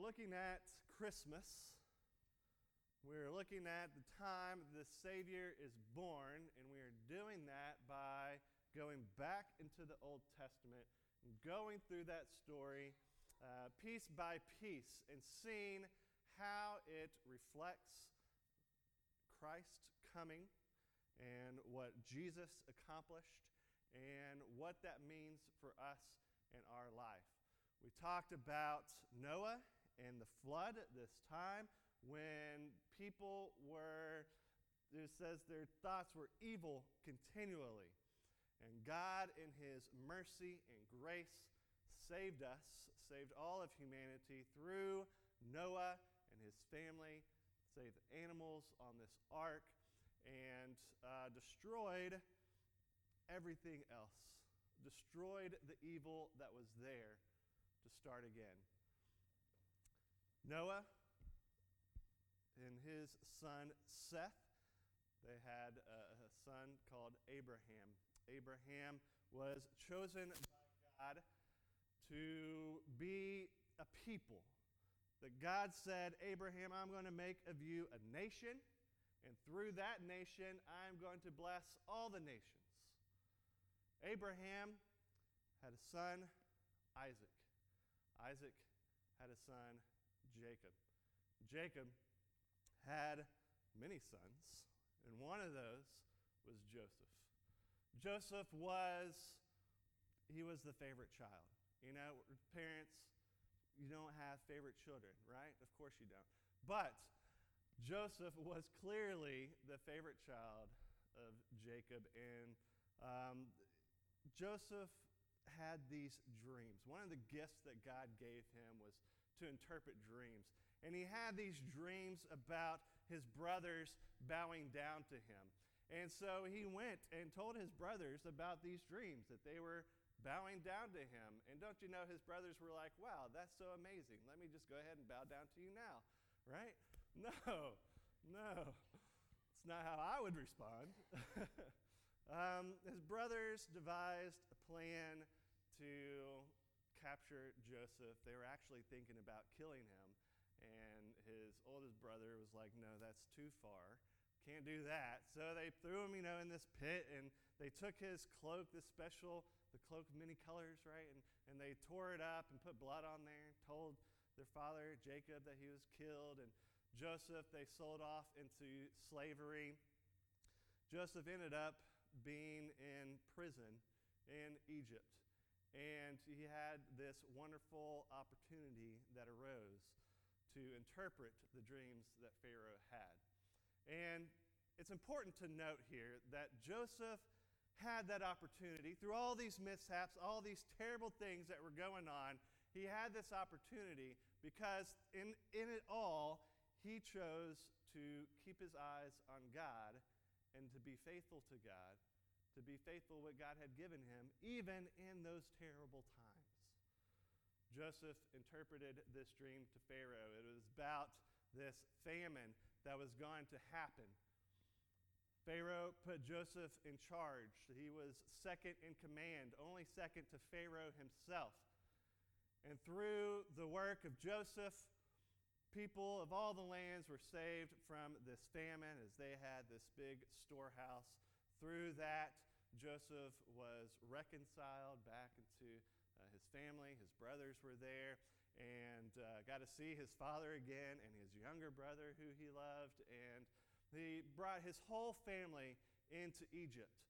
looking at Christmas. We're looking at the time the Savior is born, and we are doing that by going back into the Old Testament and going through that story piece by piece and seeing how it reflects Christ coming and what Jesus accomplished and what that means for us in our life. We talked about Noah and the flood this time when people were, it says their thoughts were evil continually. And God in his mercy and grace saved us, saved all of humanity through Noah and his family, saved the animals on this ark, and destroyed everything else, destroyed the evil that was there to start again. Noah and his son Seth, they had a son called Abraham. Abraham was chosen by God to be a people. That God said, Abraham, I'm going to make of you a nation, and through that nation, I'm going to bless all the nations. Abraham had a son, Isaac. Isaac had a son, Jacob. Jacob had many sons, and one of those was Joseph. Joseph was the favorite child. You know, parents, you don't have favorite children, right? Of course you don't. But Joseph was clearly the favorite child of Jacob, and Joseph had these dreams. One of the gifts that God gave him was to interpret dreams. And he had these dreams about his brothers bowing down to him. And so he went and told his brothers about these dreams, that they were bowing down to him. And don't you know, his brothers were like, wow, that's so amazing. Let me just go ahead and bow down to you now, right? No. It's not how I would respond. His brothers devised a plan to capture Joseph. They were actually thinking about killing him. And his oldest brother was like, no, that's too far. Can't do that. So they threw him, in this pit, and they took his cloak, the cloak of many colors, right? And they tore it up and put blood on there and told their father, Jacob, that he was killed. And Joseph, they sold off into slavery. Joseph ended up being in prison in Egypt. And he had this wonderful opportunity that arose to interpret the dreams that Pharaoh had. And it's important to note here that Joseph had that opportunity through all these mishaps, all these terrible things that were going on. He had this opportunity because in it all, he chose to keep his eyes on God and to be faithful to God, to be faithful what God had given him, even in those terrible times. Joseph interpreted this dream to Pharaoh. It was about this famine that was going to happen. Pharaoh put Joseph in charge. He was second in command, only second to Pharaoh himself. And through the work of Joseph, people of all the lands were saved from this famine as they had this big storehouse. Through that, Joseph was reconciled back into his family. His brothers were there and got to see his father again and his younger brother who he loved. And he brought his whole family into Egypt.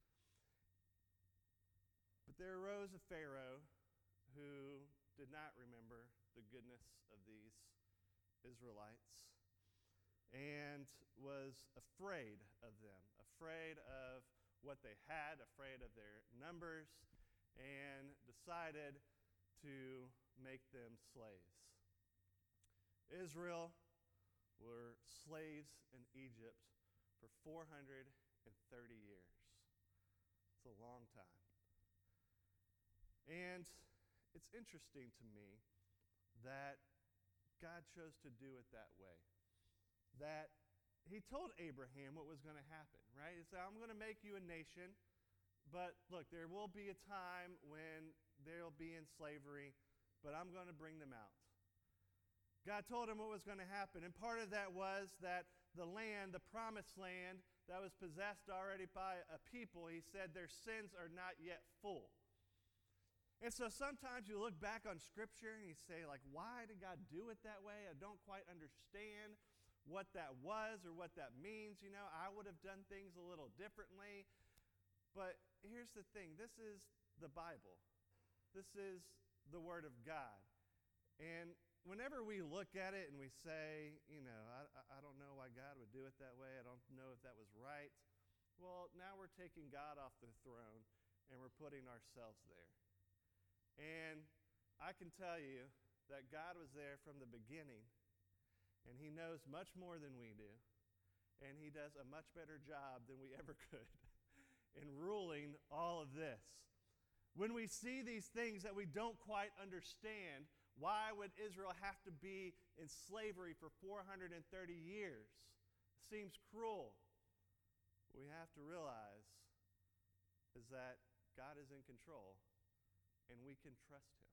But there arose a Pharaoh who did not remember the goodness of these Israelites and was afraid of them, afraid of what they had, afraid of their numbers, and decided to make them slaves. Israel were slaves in Egypt for 430 years. It's a long time. And it's interesting to me that God chose to do it that way. That he told Abraham what was going to happen, right? He said, I'm going to make you a nation, but look, there will be a time when they'll be in slavery, but I'm going to bring them out. God told him what was going to happen. And part of that was that the land, the promised land that was possessed already by a people, he said their sins are not yet full. And so sometimes you look back on Scripture and you say, like, why did God do it that way? I don't quite understand what that was or what that means. You know, I would have done things a little differently. But here's the thing. This is the Bible. This is the Word of God. And whenever we look at it and we say, you know, I don't know why God would do it that way. I don't know if that was right. Well, now we're taking God off the throne and we're putting ourselves there. And I can tell you that God was there from the beginning, and He knows much more than we do, and He does a much better job than we ever could in ruling all of this. When we see these things that we don't quite understand, why would Israel have to be in slavery for 430 years? It seems cruel. What we have to realize is that God is in control, and we can trust Him.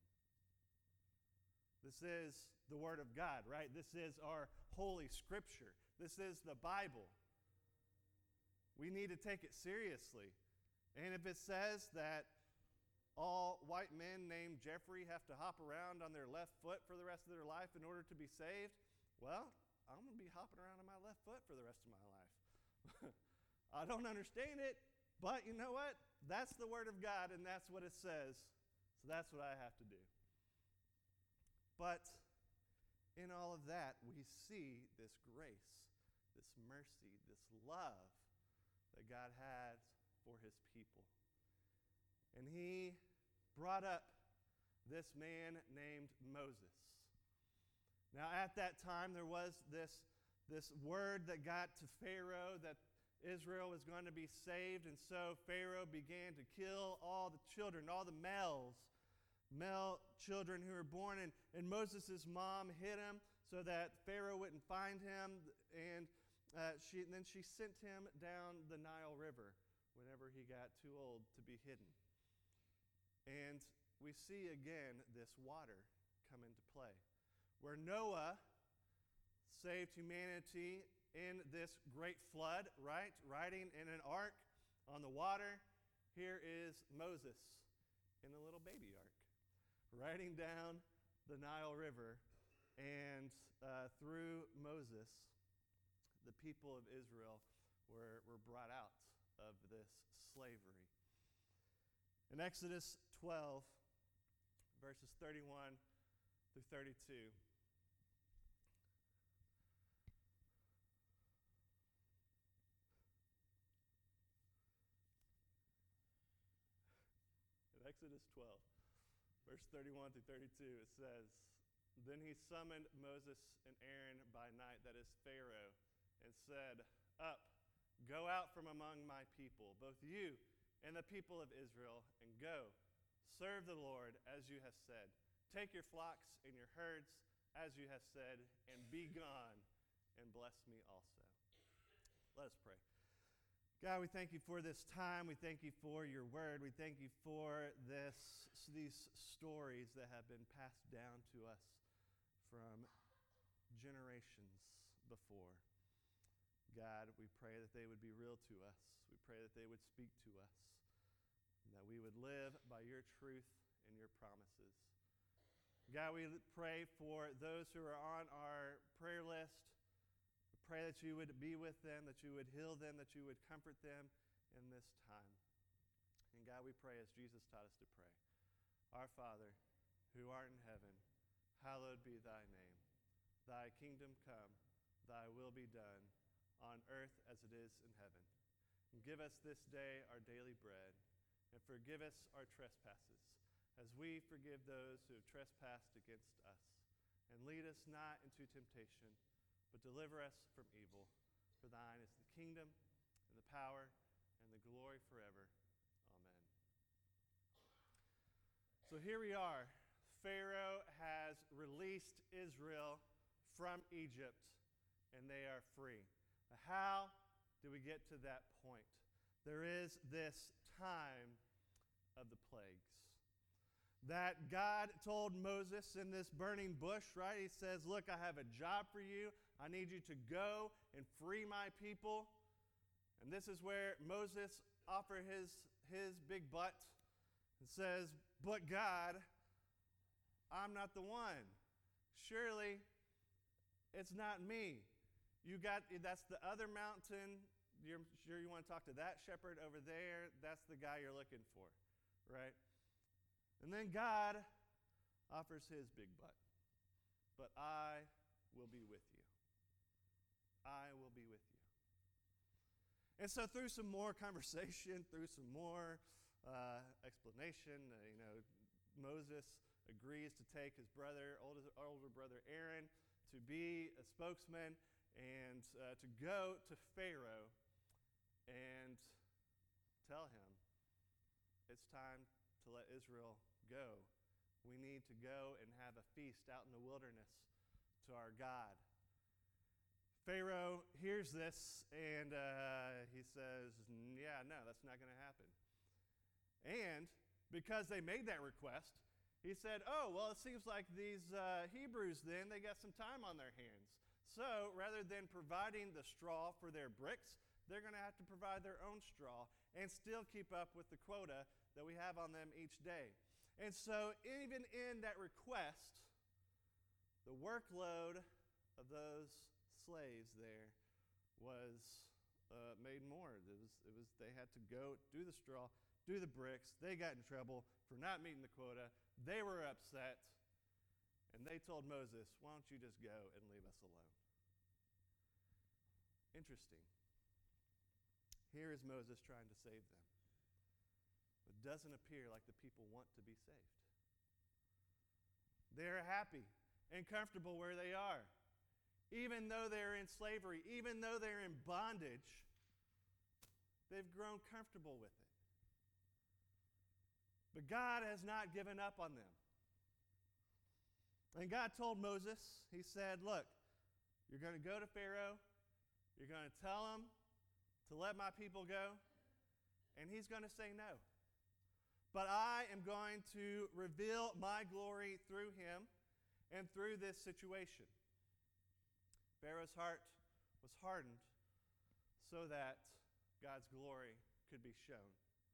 This is the Word of God, right? This is our Holy Scripture. This is the Bible. We need to take it seriously. And if it says that all white men named Jeffrey have to hop around on their left foot for the rest of their life in order to be saved, well, I'm going to be hopping around on my left foot for the rest of my life. I don't understand it, but you know what? That's the Word of God, and that's what it says. So that's what I have to do. But in all of that, we see this grace, this mercy, this love that God has for His people. And He brought up this man named Moses. Now, at that time, there was this word that got to Pharaoh that Israel was going to be saved, and so Pharaoh began to kill all the children, all the male children who were born, and Moses' mom hid him so that Pharaoh wouldn't find him, and then she sent him down the Nile River whenever he got too old to be hidden. And we see again this water come into play, where Noah saved humanity in this great flood, right? Riding in an ark on the water. Here is Moses in a little baby ark, riding down the Nile River, and through Moses, the people of Israel were brought out of this slavery. In Exodus 12, verses 31 through 32, Exodus 12, verse 31 through 32, it says, "Then he summoned Moses and Aaron by night, that is Pharaoh, and said, 'Up, go out from among my people, both you and the people of Israel, and go, serve the Lord as you have said. Take your flocks and your herds as you have said, and be gone, and bless me also.'" Let us pray. God, we thank you for this time. We thank you for your word. We thank you for these stories that have been passed down to us from generations before. God, we pray that they would be real to us. We pray that they would speak to us, and that we would live by your truth and your promises. God, we pray for those who are on our prayer list. Pray that you would be with them, that you would heal them, that you would comfort them in this time. And God, we pray as Jesus taught us to pray. Our Father, who art in heaven, hallowed be thy name. Thy kingdom come, thy will be done, on earth as it is in heaven. And give us this day our daily bread, and forgive us our trespasses, as we forgive those who have trespassed against us. And lead us not into temptation, but deliver us from evil. For thine is the kingdom, and the power, and the glory forever. Amen. So here we are. Pharaoh has released Israel from Egypt, and they are free. How do we get to that point? There is this time of the plagues. that God told Moses in this burning bush, right? He says, look, I have a job for you. I need you to go and free my people. And this is where Moses offers his big butt and says, but God, I'm not the one. Surely it's not me. That's the other mountain. You're sure you want to talk to that shepherd over there? That's the guy you're looking for, right? And then God offers his big butt. But I will be with you. I will be with you. And so through some more conversation, through some more explanation, Moses agrees to take his brother, older brother Aaron, to be a spokesman and to go to Pharaoh and tell him it's time to let Israel go. We need to go and have a feast out in the wilderness to our God. Pharaoh hears this and he says, yeah, no, that's not going to happen. And because they made that request, he said, oh, well, it seems like these Hebrews then, they got some time on their hands. So rather than providing the straw for their bricks, they're going to have to provide their own straw and still keep up with the quota that we have on them each day. And so even in that request, the workload of those slaves there was made more. They had to go do the straw, do the bricks. They got in trouble for not meeting the quota. They were upset, and they told Moses, why don't you just go and leave us alone? Interesting. Here is Moses trying to save them. It doesn't appear like the people want to be saved. They're happy and comfortable where they are. Even though they're in slavery, even though they're in bondage, they've grown comfortable with it. But God has not given up on them. And God told Moses, he said, look, you're going to go to Pharaoh, you're going to tell him to let my people go, and he's going to say no. But I am going to reveal my glory through him and through this situation. Pharaoh's heart was hardened so that God's glory could be shown.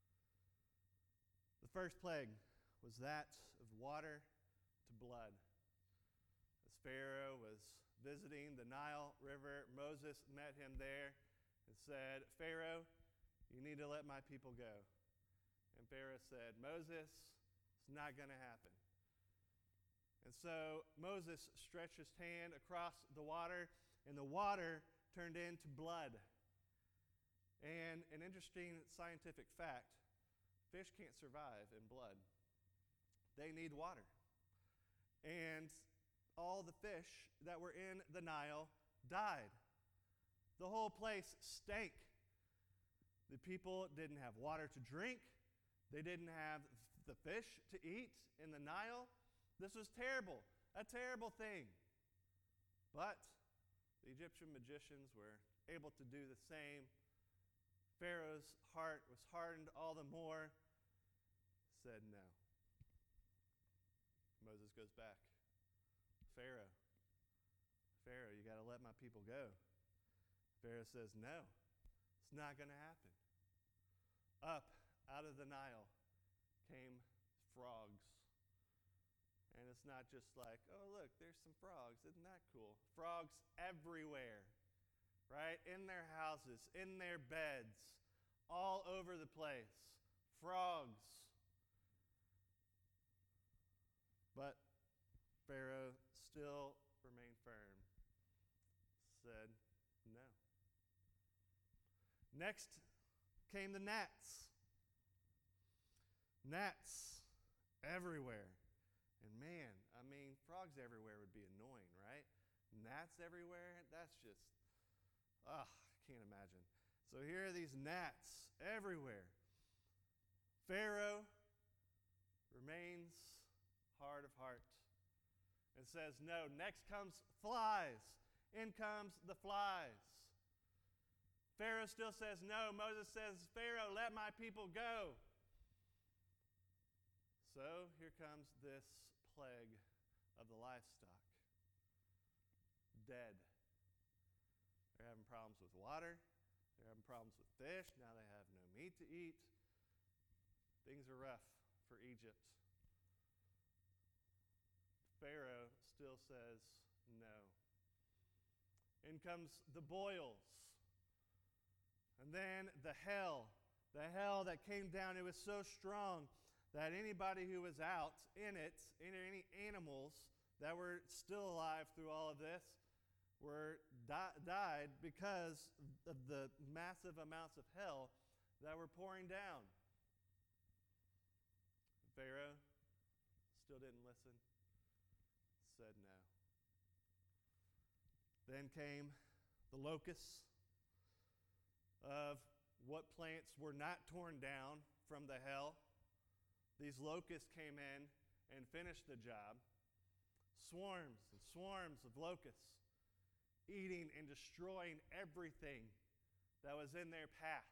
The first plague was that of water to blood. As Pharaoh was visiting the Nile River, Moses met him there and said, Pharaoh, you need to let my people go. And Pharaoh said, Moses, it's not going to happen. And so Moses stretched his hand across the water, and the water turned into blood. And an interesting scientific fact, fish can't survive in blood. They need water. And all the fish that were in the Nile died. The whole place stank. The people didn't have water to drink. They didn't have the fish to eat in the Nile. This was terrible, a terrible thing. But the Egyptian magicians were able to do the same. Pharaoh's heart was hardened all the more. Said no. Moses goes back. Pharaoh, you got to let my people go. Pharaoh says, no, it's not going to happen. Up out of the Nile came frogs. And it's not just like, oh, look, there's some frogs. Isn't that cool? Frogs everywhere, right? In their houses, in their beds, all over the place. Frogs. But Pharaoh still remained firm. Said, no. Next came the gnats. Gnats everywhere. And man, I mean, frogs everywhere would be annoying, right? Gnats everywhere, that's just, I can't imagine. So here are these gnats everywhere. Pharaoh remains hard of heart and says, no, next comes flies. In comes the flies. Pharaoh still says no. Moses says, Pharaoh, let my people go. So here comes this plague of the livestock. Dead. They're having problems with water. They're having problems with fish. Now they have no meat to eat. Things are rough for Egypt. Pharaoh still says no. In comes the boils. And then the hell that came down. It was so strong that anybody who was out in it, any animals that were still alive through all of this, died because of the massive amounts of hell that were pouring down. Pharaoh still didn't listen, said no. Then came the locusts of what plants were not torn down from the hell. These locusts came in and finished the job. Swarms and swarms of locusts eating and destroying everything that was in their path.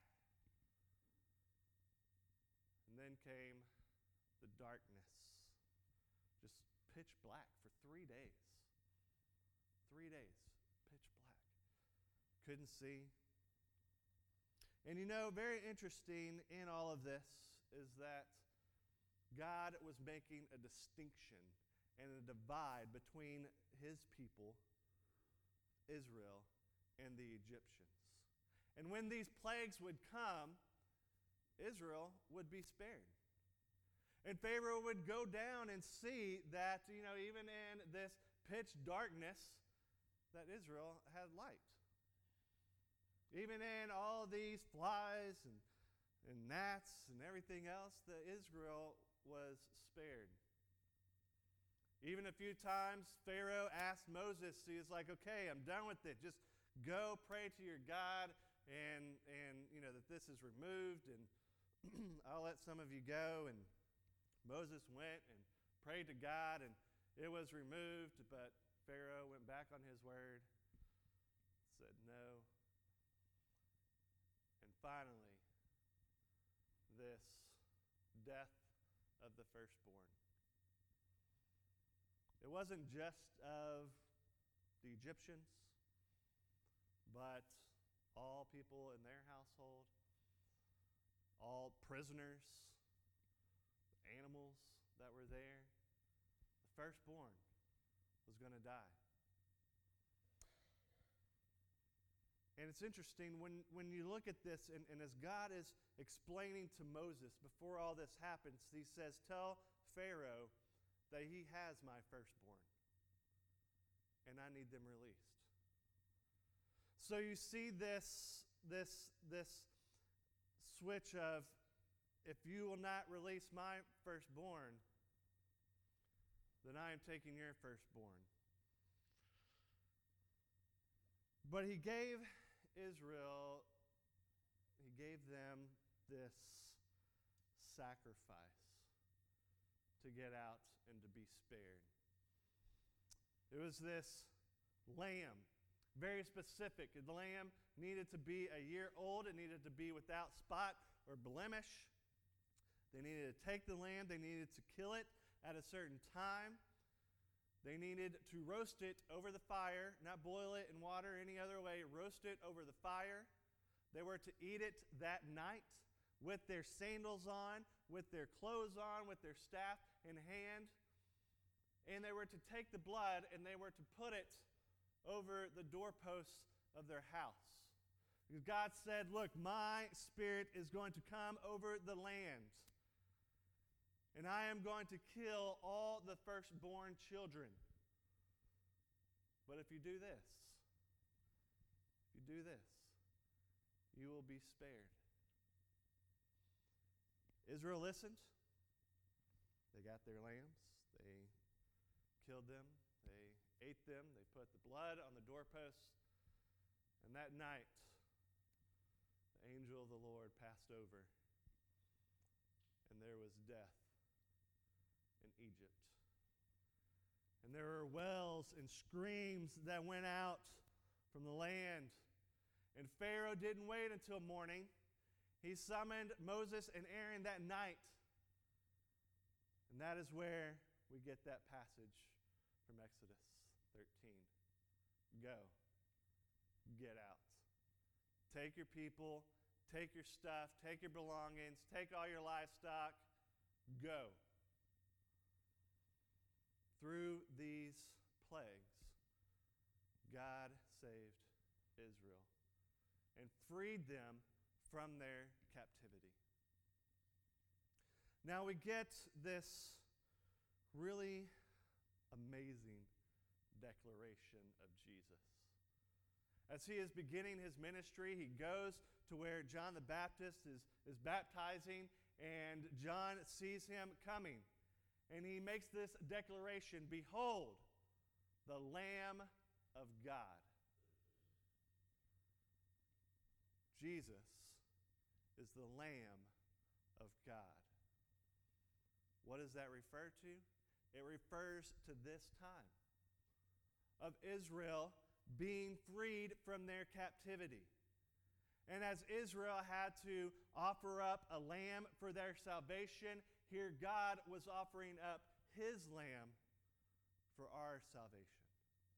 And then came the darkness, just pitch black for 3 days. 3 days, pitch black. Couldn't see. And very interesting in all of this is that God was making a distinction and a divide between his people, Israel, and the Egyptians. And when these plagues would come, Israel would be spared. And Pharaoh would go down and see that, even in this pitch darkness, that Israel had light. Even in all these flies and gnats and everything else, that Israel was spared. Even a few times, Pharaoh asked Moses, he was like, okay, I'm done with it. Just go pray to your God and that this is removed, and I'll let some of you go. And Moses went and prayed to God, and it was removed, but Pharaoh went back on his word, said no. And finally, this death of the firstborn. It wasn't just of the Egyptians, but all people in their household, all prisoners, animals that were there. The firstborn was going to die. And it's interesting when you look at this, and as God is explaining to Moses before all this happens, he says, tell Pharaoh that he has my firstborn, and I need them released. So you see this switch of, if you will not release my firstborn, then I am taking your firstborn. But he gave Israel, he gave them this sacrifice to get out and to be spared. It was this lamb, very specific. The lamb needed to be a year old. It needed to be without spot or blemish. They needed to take the lamb. They needed to kill it at a certain time. They needed to roast it over the fire, not boil it in water any other way, roast it over the fire. They were to eat it that night with their sandals on, with their clothes on, with their staff in hand. And they were to take the blood and they were to put it over the doorposts of their house. Because God said, look, my spirit is going to come over the land. And I am going to kill all the firstborn children. But if you do this, you will be spared. Israel listened. They got their lambs. They killed them. They ate them. They put the blood on the doorposts. And that night, the angel of the Lord passed over, and there was death in Egypt. And there were wails and screams that went out from the land. And Pharaoh didn't wait until morning. He summoned Moses and Aaron that night. And that is where we get that passage from Exodus 13. Go. Get out. Take your people, take your stuff, take your belongings, take all your livestock. Go. Through these plagues, God saved Israel and freed them from their captivity. Now we get this really amazing declaration of Jesus. As he is beginning his ministry, he goes to where John the Baptist is baptizing, and John sees him coming. And he makes this declaration, "Behold, the Lamb of God." Jesus is the Lamb of God. What does that refer to? It refers to this time of Israel being freed from their captivity. And as Israel had to offer up a lamb for their salvation, here God was offering up his lamb for our salvation.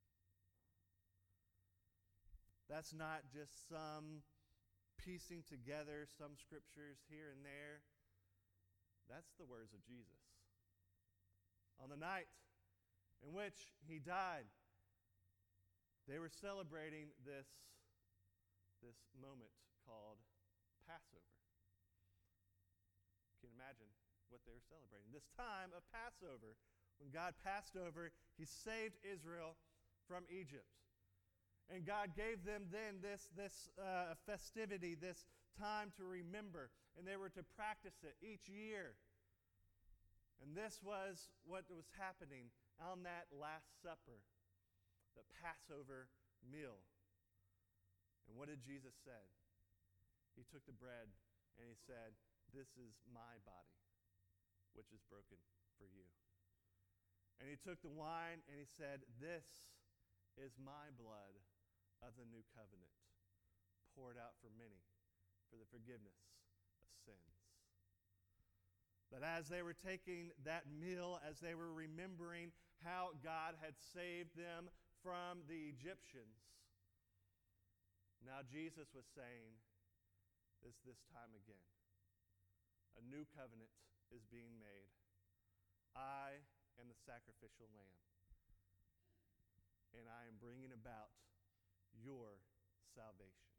That's not just some piecing together some scriptures here and there. That's the words of Jesus. On the night in which he died, they were celebrating this moment called Passover. You can imagine what they were celebrating. This time of Passover, when God passed over, he saved Israel from Egypt. And God gave them then this festivity, this time to remember, and they were to practice it each year. And this was what was happening on that Last Supper, the Passover meal. And what did Jesus say? He took the bread and he said, "This is my body, which is broken for you." And he took the wine and he said, "This is my blood of the new covenant, poured out for many for the forgiveness of sins." But as they were taking that meal, as they were remembering how God had saved them from the Egyptians, now Jesus was saying, this time again, a new covenant is being made. I am the sacrificial lamb, and I am bringing about your salvation.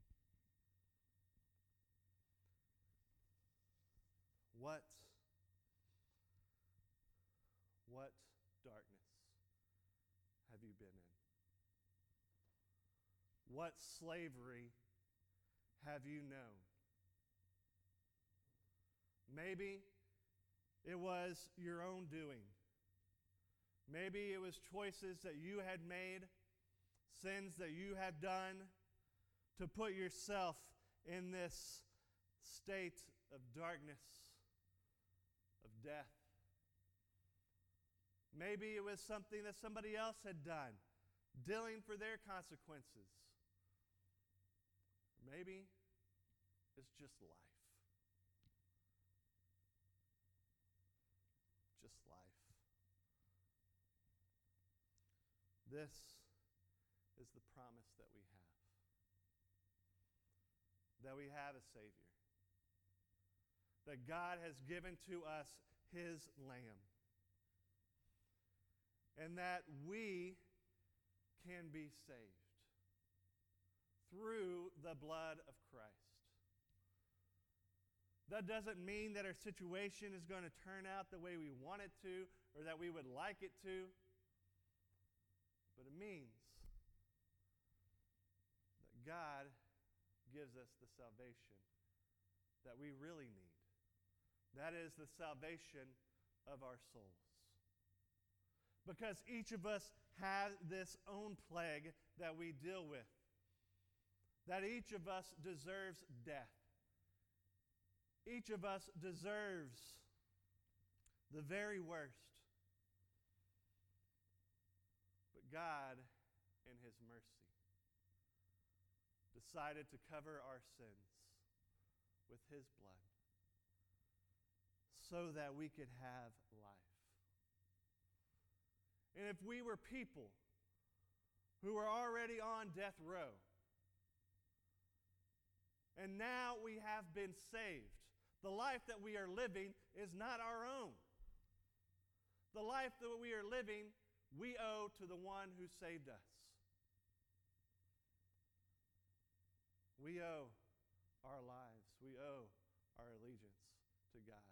What darkness have you been in? What slavery have you known? Maybe it was your own doing. Maybe it was choices that you had made, sins that you had done to put yourself in this state of darkness, of death. Maybe it was something that somebody else had done, dealing for their consequences. Maybe it's just life. Just life. This is the promise that we have. That we have a Savior. That God has given to us his Lamb. And that we can be saved through the blood of Christ. That doesn't mean that our situation is going to turn out the way we want it to or that we would like it to. But it means that God gives us the salvation that we really need. That is the salvation of our souls. Because each of us has this own plague that we deal with. That each of us deserves death. Each of us deserves the very worst. But God, in his mercy, decided to cover our sins with his blood so that we could have life. And if we were people who were already on death row, and now we have been saved, the life that we are living is not our own. The life that we are living, we owe to the one who saved us. We owe our lives. We owe our allegiance to God.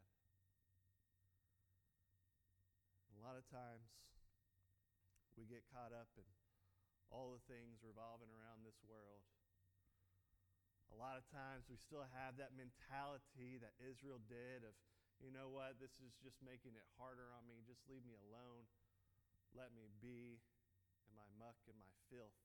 A lot of times, we get caught up in all the things revolving around this world. A lot of times, we still have that mentality that Israel did of, you know what, this is just making it harder on me. Just leave me alone. Let me be in my muck and my filth.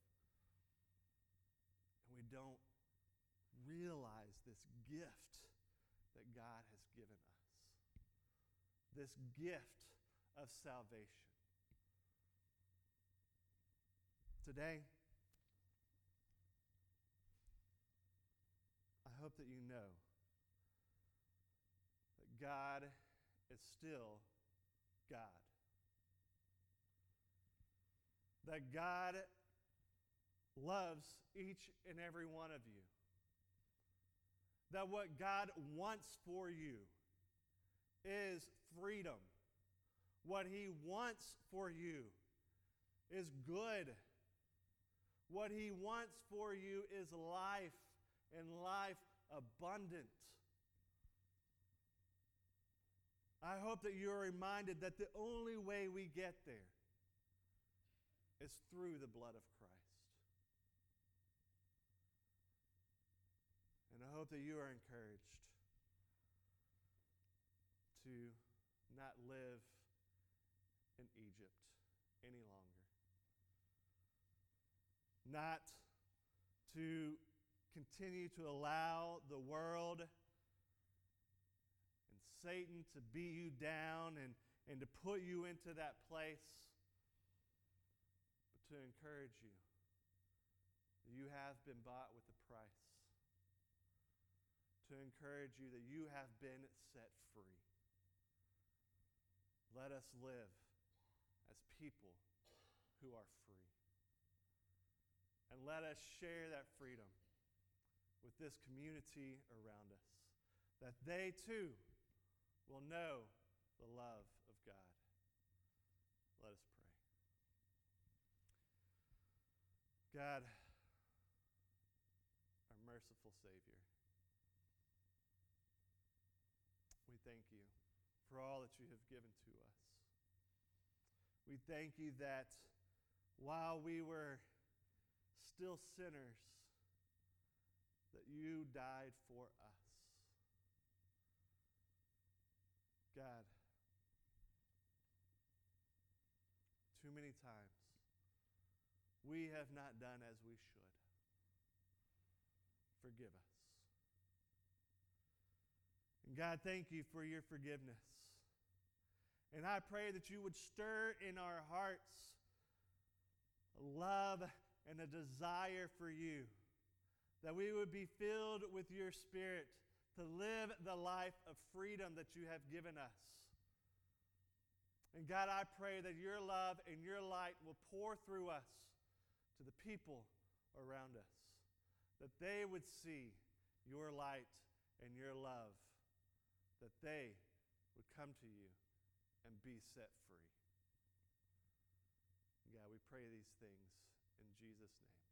And we don't realize this gift that God has given us. This gift of salvation. Today, I hope that you know that God is still God. That God loves each and every one of you. That what God wants for you is freedom. What He wants for you is good. What He wants for you is life, and life abundant. I hope that you are reminded that the only way we get there is through the blood of Christ. And I hope that you are encouraged to not live in Egypt any longer. Not to continue to allow the world and Satan to beat you down and to put you into that place, but to encourage you that you have been bought with a price. To encourage you that you have been set free. Let us live as people who are free. And let us share that freedom with this community around us, that they too will know the love of God. Let us pray. God, our merciful Savior, we thank you for all that you have given to us. We thank you that while we were still sinners, that you died for us. God, too many times we have not done as we should. Forgive us. And God, thank you for your forgiveness. And I pray that you would stir in our hearts a love and a desire for you, that we would be filled with your Spirit to live the life of freedom that you have given us. And God, I pray that your love and your light will pour through us to the people around us, that they would see your light and your love, that they would come to you and be set free. God, we pray these things in Jesus' name.